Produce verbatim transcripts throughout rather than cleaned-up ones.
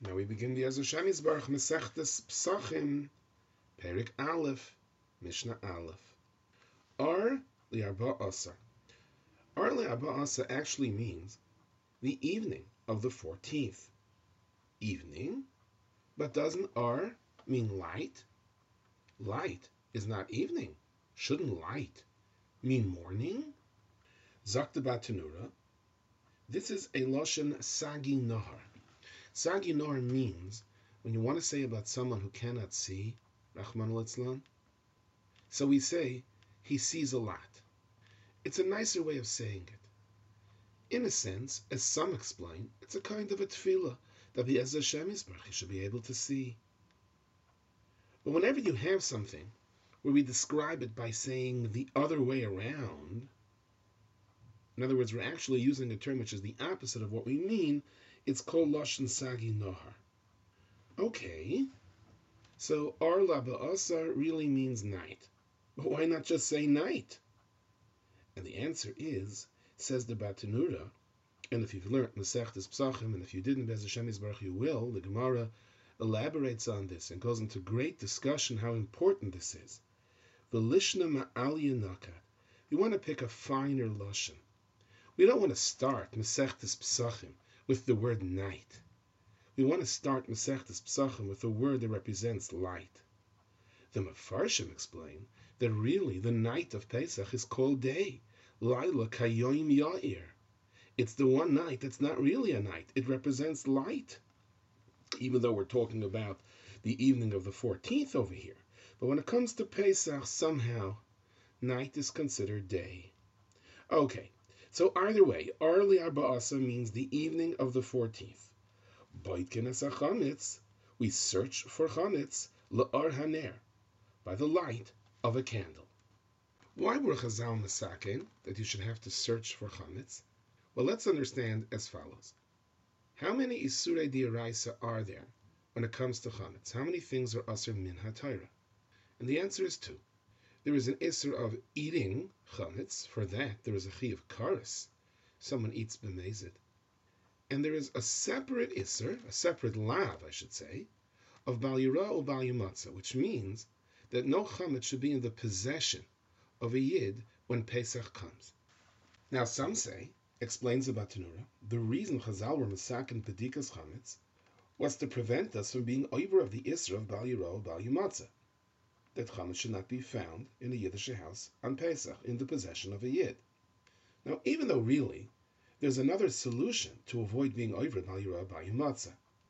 Now we begin the Ezra Shemi's Baruch Mesechtes Psachim, Perik Aleph, Mishnah Aleph. Ar li'arba asar. Ar li'arba asar actually means the evening of the fourteenth. Evening? But doesn't Ar mean light? Light is not evening. Shouldn't light mean morning? Zakta Batanura. This is a Lashon Sagi Nahar. Sagi Nahar means when you want to say about someone who cannot see, Rahman al-Islam, so we say he sees a lot. It's a nicer way of saying it. In a sense, as some explain, it's a kind of a tefillah that the Ezra Shemi's Baruch should be able to see. But whenever you have something where we describe it by saying the other way around, in other words, we're actually using a term which is the opposite of what we mean, it's called Lashon Sagi Nahar. Okay, so Ar Laba Asar really means night. But why not just say night? And the answer is, says the Batanura, and if you've learned Masechtes Psachim, and if you didn't, Be'ez Hashem Yisbarach, you will, the Gemara elaborates on this and goes into great discussion how important this is. V'lishna ma'al yinakat. We want to pick a finer lashon. We don't want to start Masechtes Psachim with the word night. We want to start Masechtes Psachim with a word that represents light. The Mefarshim explain that really the night of Pesach is called day. Laila kayoim ya'ir. It's the one night that's not really a night. It represents light. Even though we're talking about the evening of the fourteenth over here. But when it comes to Pesach, somehow, night is considered day. Okay, so either way, Ar li'arba asar means the evening of the fourteenth. Boitkin es chametz, we search for chametz, la'ar haner, by the light of a candle. Why were Chazal masaken that you should have to search for chametz? Well, let's understand as follows. How many isurei d'oraisa are there when it comes to chametz? How many things are asur min haTorah? And the answer is two. There is an isur of eating chametz. For that, there is a chi of kares. Someone eats b'mezid. And there is a separate isur, a separate lav, I should say, of bal yira or bal yumatza, which means that no chametz should be in the possession of a yid when Pesach comes. Now, some say, explains the Batanura, the reason Chazal were masakin pedikas chametz was to prevent us from being over of the isra of bal yira or bal yumatza, that chametz should not be found in a Yiddish house on Pesach in the possession of a yid. Now, even though really there's another solution to avoid being over bal yira or bal yumatza,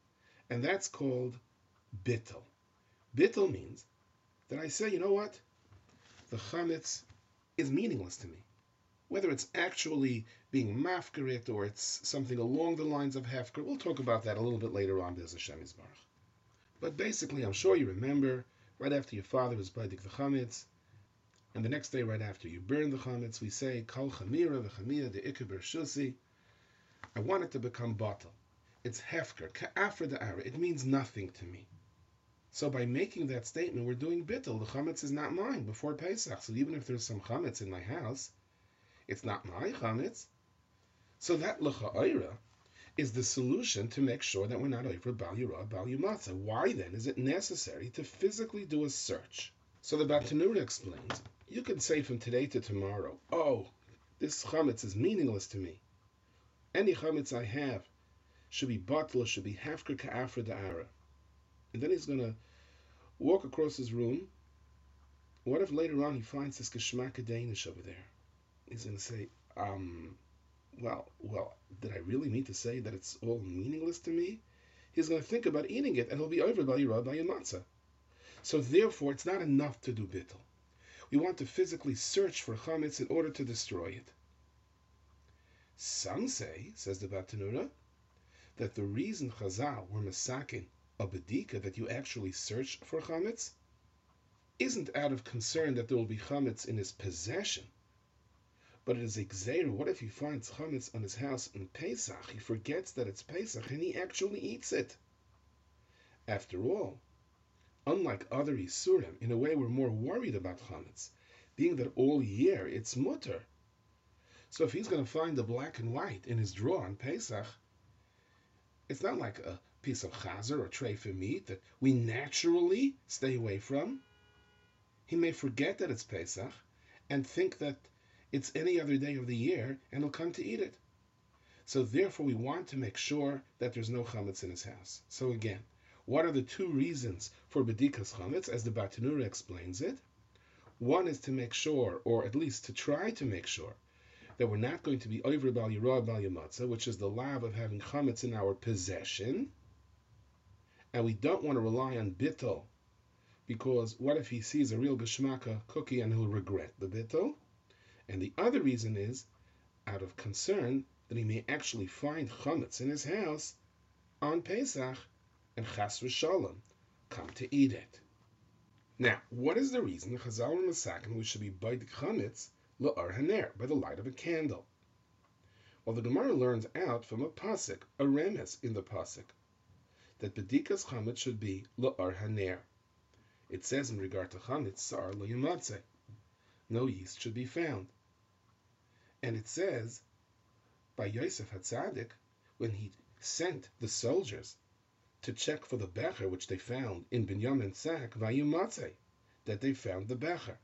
and that's called bittul. Bittul means that I say, you know what, the chametz is meaningless to me. Whether it's actually being mafkarit or it's something along the lines of hefker, we'll talk about that a little bit later on, Be'ez Hashem Yisbarach. But basically, I'm sure you remember, right after your father was baidik the chametz, and the next day, right after you burn the chametz, we say, kol chamira v'chamira de'ikar b'rshusi. I want it to become batal. It's hefker, ka'afra da'ara. It means nothing to me. So by making that statement, we're doing bittul. The chametz is not mine before Pesach. So even if there's some chametz in my house, it's not my chametz. So that l'cha'ira is the solution to make sure that we're not over bal yira, bal yumatza. Why then is it necessary to physically do a search? So the Batanura explains, you can say from today to tomorrow, oh, this chametz is meaningless to me. Any chametz I have should be batal, should be hefker ka'afra da'ara. And then he's going to walk across his room. What if later on he finds this geschmack Danish over there? He's going to say, um, well, well, did I really mean to say that it's all meaningless to me? He's going to think about eating it, and he'll be over by Yirah, by Matzah. So therefore, it's not enough to do bittul. We want to physically search for chametz in order to destroy it. Some say, says the Batanura, that the reason Chazal were masakin a bedika, that you actually search for chametz, isn't out of concern that there will be chametz in his possession, but it is a gzeira. What if he finds chametz on his house in Pesach? He forgets that it's Pesach and he actually eats it. After all, unlike other isurim, in a way we're more worried about chametz, being that all year it's mutter. So if he's going to find the black and white in his drawer on Pesach, it's not like a piece of chazer or treifa meat that we naturally stay away from. He may forget that it's Pesach and think that it's any other day of the year and he'll come to eat it. So therefore we want to make sure that there's no chametz in his house. So again, what are the two reasons for bedikas chametz, as the Bartenura explains it? One is to make sure, or at least to try to make sure, that we're not going to be over bal yirah bal yamatzah, which is the lav of having chametz in our possession, and we don't want to rely on bittul, because what if he sees a real geshmaka cookie and he'll regret the bittul? And the other reason is out of concern that he may actually find chametz in his house on Pesach and chas v'shalom come to eat it. Now, what is the reason Chazal and Masakin we should be baidik chametz la'ar haner, by the light of a candle? Well, the Gemara learns out from a pasuk, a remes in the pasuk, that bedikas chametz should be la'ar haner. It says in regard to chametz, sar lo yamatzeh, no yeast should be found. And it says by Yosef HaTzadik, when he sent the soldiers to check for the becher which they found in Binyamin's sack, vayimatzeh, that they found the becher.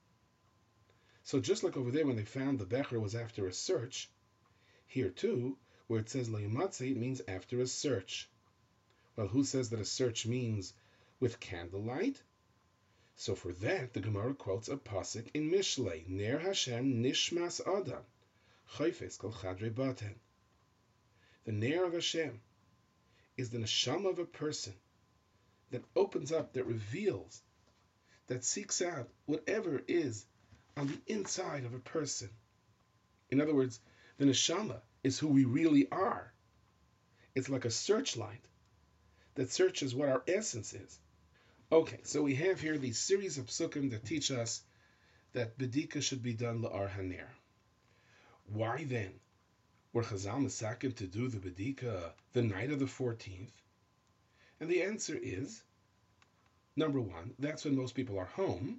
So just like over there when they found the becher was after a search, here too, where it says vayimatzeh, it means after a search. Well, who says that a search means with candlelight? So for that, the Gemara quotes a pasuk in Mishlei, Ner Hashem Nishmas Adam, Chayfes Kol Chadrei Baten. The Ner of Hashem is the neshama of a person that opens up, that reveals, that seeks out whatever is on the inside of a person. In other words, the neshama is who we really are. It's like a searchlight that searches what our essence is. Okay, so we have here these series of psukim that teach us that bedika should be done la'ar haner. Why then were Chazal Masakin to do the bedika the night of the fourteenth? And the answer is, number one, that's when most people are home.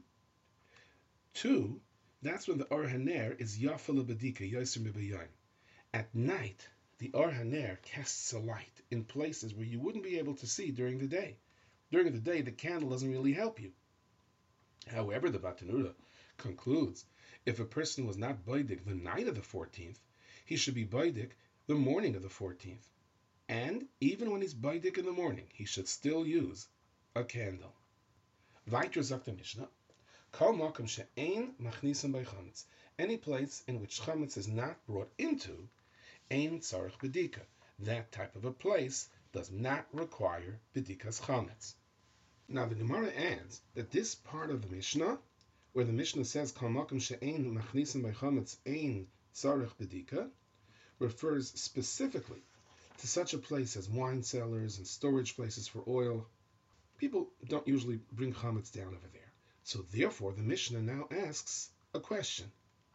Two, that's when the Or Haner is Yafala Bedika, Yoser Mibayayim. At night, the Or Haner casts a light in places where you wouldn't be able to see during the day. During the day, the candle doesn't really help you. However, the Bartenura concludes, if a person was not Baidik the night of the fourteenth, he should be Baidik the morning of the fourteenth. And even when he's Baidik in the morning, he should still use a candle. Weiter sagt der Mishnah, Kol makom she'ein machnisim by chametz. Any place in which chametz is not brought into, ein tzarich bedika. That type of a place does not require bedikas chametz. Now the Gemara adds that this part of the Mishnah, where the Mishnah says Kol makom she'ein machnisim by chametz ein tzarich bedika, refers specifically to such a place as wine cellars and storage places for oil. People don't usually bring chametz down over there. So therefore, the Mishnah now asks a question.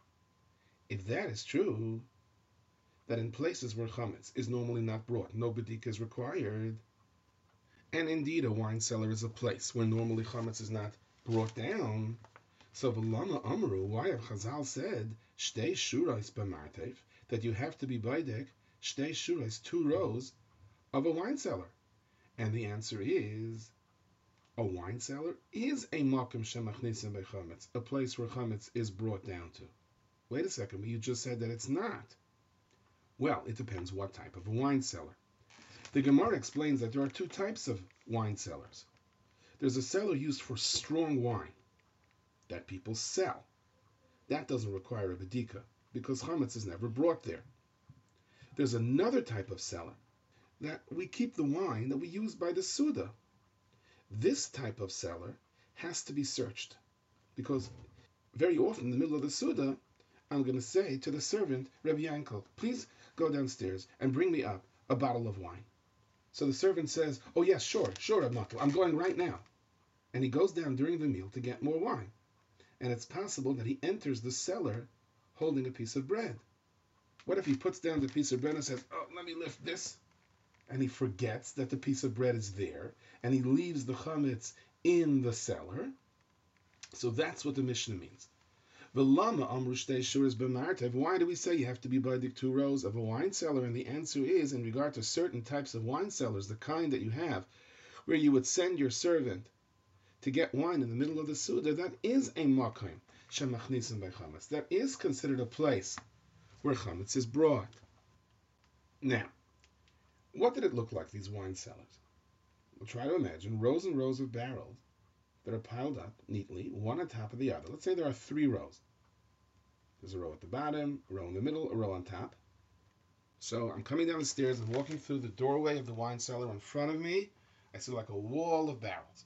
If that is true, that in places where chametz is normally not brought, no bedika is required, and indeed a wine cellar is a place where normally chametz is not brought down, so v'lama amru, why have Chazal said shtei shurais b'martev, that you have to be baidek shtei shurais, two rows of a wine cellar? And the answer is, a wine cellar is a makom shemachnisim by chametz, a place where chametz is brought down to. Wait a second, but you just said that it's not. Well, it depends what type of a wine cellar. The Gemara explains that there are two types of wine cellars. There's a cellar used for strong wine that people sell. That doesn't require a bedika because chametz is never brought there. There's another type of cellar that we keep the wine that we use by the Suda. This type of cellar has to be searched because very often in the middle of the Suda, I'm going to say to the servant, Rabbi Yankel, please go downstairs and bring me up a bottle of wine. So the servant says, oh yes, sure, sure, Rabbi Yankel, I'm going right now. And he goes down during the meal to get more wine. And it's possible that he enters the cellar holding a piece of bread. What if he puts down the piece of bread and says, oh, let me lift this? And he forgets that the piece of bread is there, and he leaves the chametz in the cellar. So that's what the Mishnah means. V'lama amru shtei shuras b'martev. Why do we say you have to be baidik two rows of a wine cellar? And the answer is, in regard to certain types of wine cellars, the kind that you have, where you would send your servant to get wine in the middle of the Suda, that is a makom shemachnisim by chametz. That is considered a place where chametz is brought. Now, what did it look like, these wine cellars? We'll try to imagine rows and rows of barrels that are piled up neatly, one on top of the other. Let's say there are three rows. There's a row at the bottom, a row in the middle, a row on top. So I'm coming down the stairs and walking through the doorway of the wine cellar. In front of me, I see like a wall of barrels.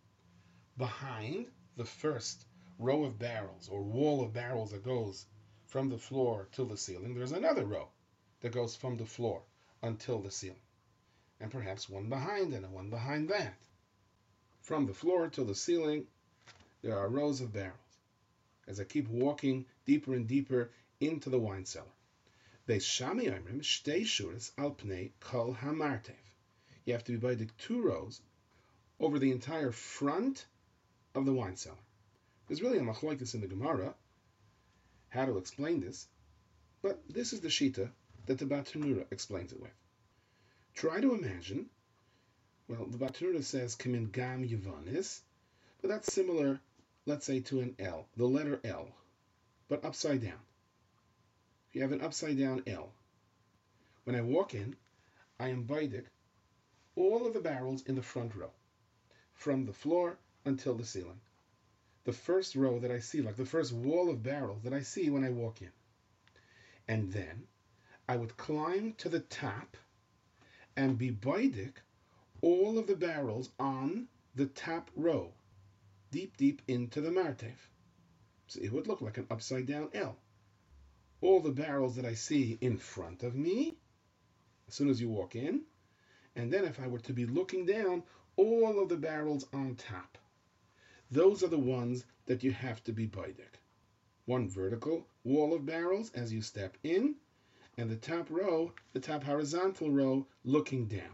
Behind the first row of barrels, or wall of barrels that goes from the floor to the ceiling, there's another row that goes from the floor until the ceiling. And perhaps one behind it and one behind that. From the floor to the ceiling, there are rows of barrels. As I keep walking deeper and deeper into the wine cellar. Beis Shammai Omrim shtei shuras al pnei kol hamartev. You have to be by the two rows over the entire front of the wine cellar. There's really a machlokes in the Gemara how to explain this, but this is the shita that the Batanura explains it with. Try to imagine, well, the Batanura says Kamin Gam Yavanis, but that's similar, let's say, to an L, the letter L, but upside down. If you have an upside down L, when I walk in, I am baidik all of the barrels in the front row, from the floor until the ceiling. The first row that I see, like the first wall of barrels that I see when I walk in. And then I would climb to the top and be baidik all of the barrels on the top row, deep, deep into the martev. So it would look like an upside down L. All the barrels that I see in front of me, as soon as you walk in, and then if I were to be looking down, all of the barrels on top. Those are the ones that you have to be baidik. One vertical wall of barrels as you step in, and the top row, the top horizontal row, looking down.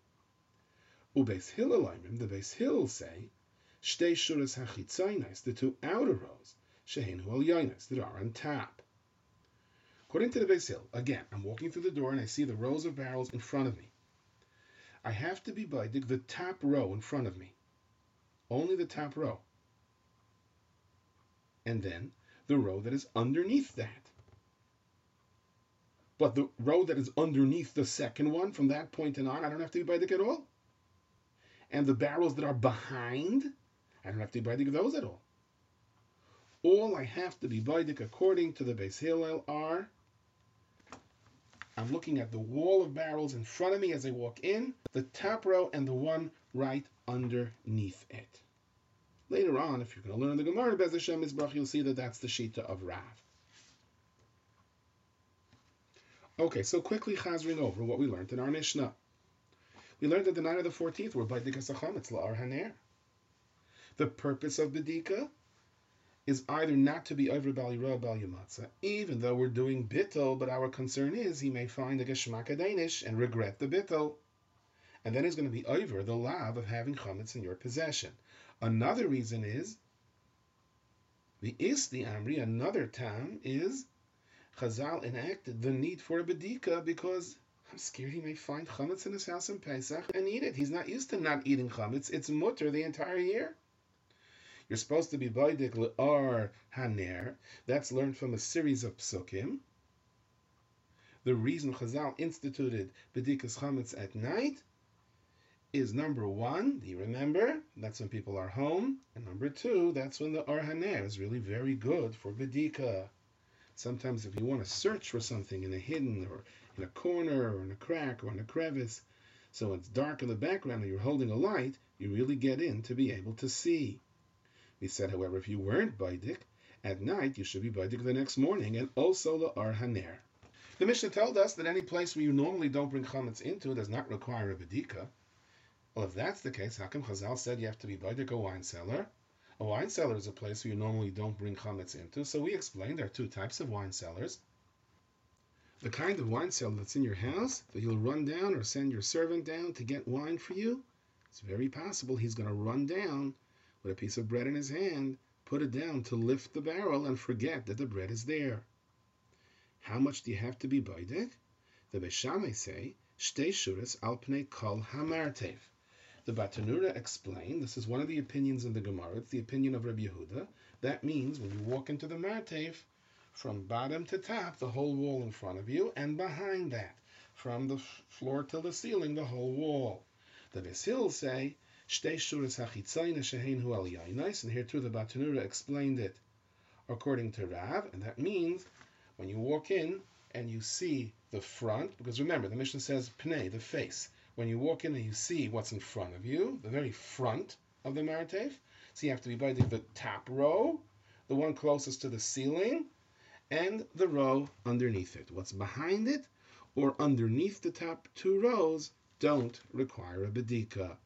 Ubeis Hillel, the Beis Hillel say, shtei shuras hachitzainis, the two outer rows, shehenu al yainis, that are on top. According to the Beis Hillel, again, I'm walking through the door and I see the rows of barrels in front of me. I have to be baidik the top row in front of me, only the top row, and then the row that is underneath that. But the row that is underneath the second one, from that point on, I don't have to be baidik at all. And the barrels that are behind, I don't have to be baidik those at all. All I have to be baidik, according to the Beis Hillel, are, I'm looking at the wall of barrels in front of me as I walk in, the top row, and the one right underneath it. Later on, if you're going to learn the Gemara, Bez Hashem Mizbrach, you'll see that that's the shita of Rav. Okay, so quickly chazring over what we learned in our Mishnah. We learned that the night of the fourteenth we're baidik chametz la'ar haner. The purpose of bedika is either not to be over bal yirah bal yamatzah, even though we're doing bittul, but our concern is he may find a geshmak adanish and regret the bittul, and then he's going to be over the lav of having chametz in your possession. Another reason is the isti amri. Another time is Chazal enacted the need for a bedika because I'm scared he may find chametz in his house in Pesach and eat it. He's not used to not eating chametz. It's mutter the entire year. You're supposed to be baidik le'ar haner. That's learned from a series of psukim. The reason Chazal instituted bedikas chametz at night is number one, do you remember? That's when people are home. And number two, that's when the ar haner is really very good for bedika. Sometimes if you want to search for something in a hidden or in a corner or in a crack or in a crevice, so it's dark in the background and you're holding a light, you really get in to be able to see. We said, however, if you weren't baidik, at night you should be baidik the next morning, and also the ar haner. The Mishnah told us that any place where you normally don't bring chametz into does not require a bedika. Well, if that's the case, how come Chazal said you have to be baidik a wine cellar? A wine cellar is a place where you normally don't bring chametz into. So we explained there are two types of wine cellars. The kind of wine cellar that's in your house that you'll run down or send your servant down to get wine for you, it's very possible he's going to run down with a piece of bread in his hand put it down to lift the barrel and forget that the bread is there. How much do you have to be boidek? The Beis Shammai say, Shtei shuras al pnei kol hamartev. The Batanura explained, this is one of the opinions in the Gemara, it's the opinion of Rabbi Yehuda. That means when you walk into the martev, from bottom to top, the whole wall in front of you, and behind that, from the floor to the ceiling, the whole wall. The Beis Hillel say, Shtei shuras hachitzayna shehein hu al yainais, and here too the Batanura explained it according to Rav, and that means when you walk in and you see the front, because remember, the Mishnah says pnei, the face. When you walk in and you see what's in front of you, the very front of the martev, so you have to be by the, the top row, the one closest to the ceiling, and the row underneath it. What's behind it or underneath the top two rows don't require a bedika.